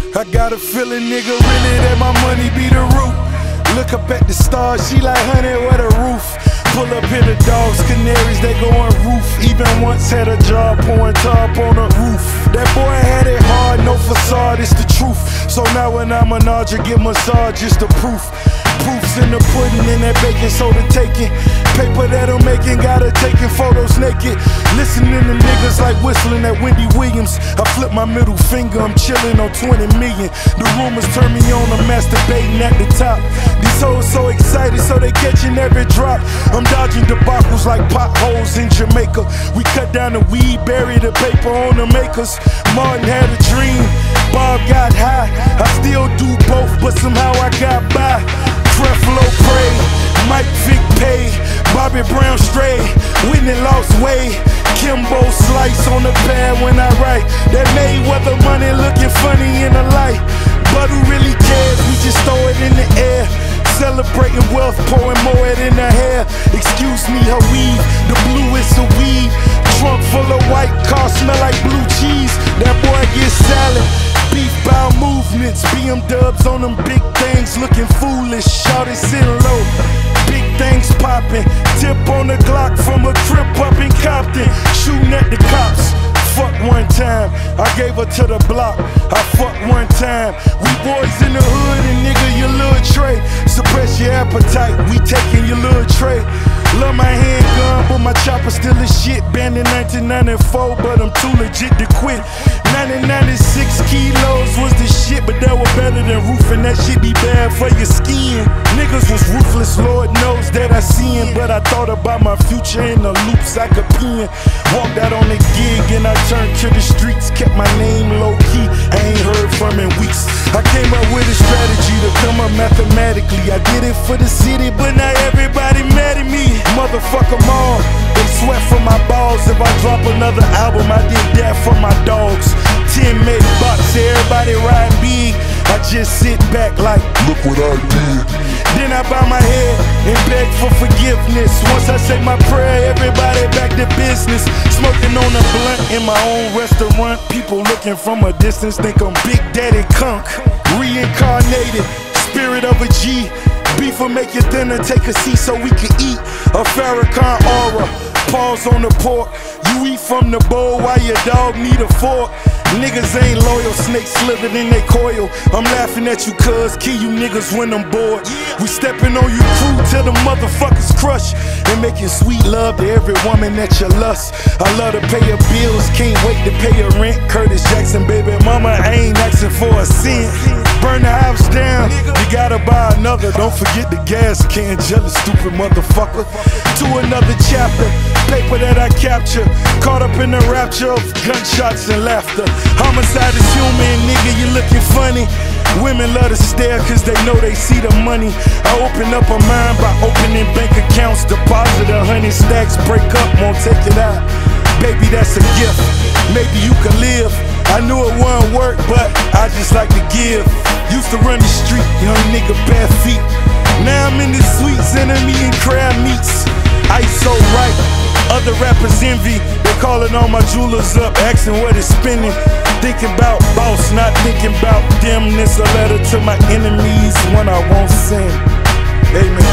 I got a feeling, nigga, really that my money be the root. Look up at the stars, she like, honey, what a roof. Pull up here the dogs, canaries, they go on roof. Even once had a job pouring top on the roof. That boy had it hard, no facade, it's the truth. So now when I'm an Audra, get massage, it's the proof. Proofs in the pudding, in that baking soda taking. Paper that I'm making, got her taking photos naked. Listening to niggas like whistling at Wendy Williams. I flip my middle finger, I'm chilling on 20 million. The rumors turn me on, I'm masturbating at the top. These hoes so excited, so they catching every drop. I'm dodging debacles like potholes in Jamaica. We cut down the weed, bury the paper on the makers. Martin had a dream, Bob got high. I still do both, but somehow I got by. Creflo Pray, Mike Vick Pay, Bobby Brown Stray, Whitney lost way. Kimbo Slice on the pad when I write. That Mayweather money looking funny in the light. But who really cares? We just throw it in the air. Celebrating wealth, pouring more in her hair. Excuse me, her weave, the blue is a weed. Trunk full of white cars, smell like blue cheese. That boy gets salad. Beef bow movements, BM dubs on them big things, looking foolish. Shawty sitting low, big things popping. Tip on the Glock from a trip up in Compton. Shooting at the cops. Fuck one time, I gave her to the block. I fucked one time. We boys in the hood and nigga, your little tray. Suppress your appetite, we taking your little tray. Love my handgun, but my chopper still is shit. Banned in 1994, but I'm too legit to quit. 1996 kilos was the shit, but that was better than roofing. That shit be bad for your skin. Niggas was ruthless, Lord knows that I seen. But I thought about my future in the loops I could pin. Walked out on the gig and I turned to the streets. Kept my name low key, I ain't heard from in weeks. I came up with a strategy to come up mathematically. I did it for the city, but now everybody mad at me. Motherfuck them all, they sweat for my balls. If I drop another album, I did that for my dogs. 10 made bucks, everybody ride big. I just sit back like, look what I did. Then I bow my head and beg for forgiveness. Once I say my prayer, everybody back to business. Smoking on a blunt in my own restaurant. People looking from a distance think I'm Big Daddy Kunk. Reincarnated, spirit of a G. Beef will make you thinner, take a seat so we can eat. A Farrakhan aura, pause on the pork. You eat from the bowl while your dog need a fork. Niggas ain't loyal, snakes slithered in they coil. I'm laughing at you cuz, kill you niggas when I'm bored. We stepping on you crew till the motherfuckers crush. And making sweet love to every woman that you lust. I love to pay her bills, can't wait to pay her rent. Curtis Jackson, baby mama, I ain't asking for a cent. Burn the house down, you gotta buy another. Don't forget the gas can, jealous stupid motherfucker. To another chapter, paper that I capture. Caught up in the rapture of gunshots and laughter. Homicide is human, nigga, you looking funny. Women love to stare cause they know they see the money. I open up a mind by opening bank accounts. Deposit 100 stacks, break up, won't take it out. Baby, that's a gift, maybe you can live. I knew it wouldn't work, but I just like to give. Used to run the street, young nigga, bare feet. Now I'm in the sweets and I'm eating crab meats. Ice so right, other rappers envy. They calling all my jewelers up, asking what it's spending. Thinking about boss, not thinking about them. This a letter to my enemies, one I won't send. Amen.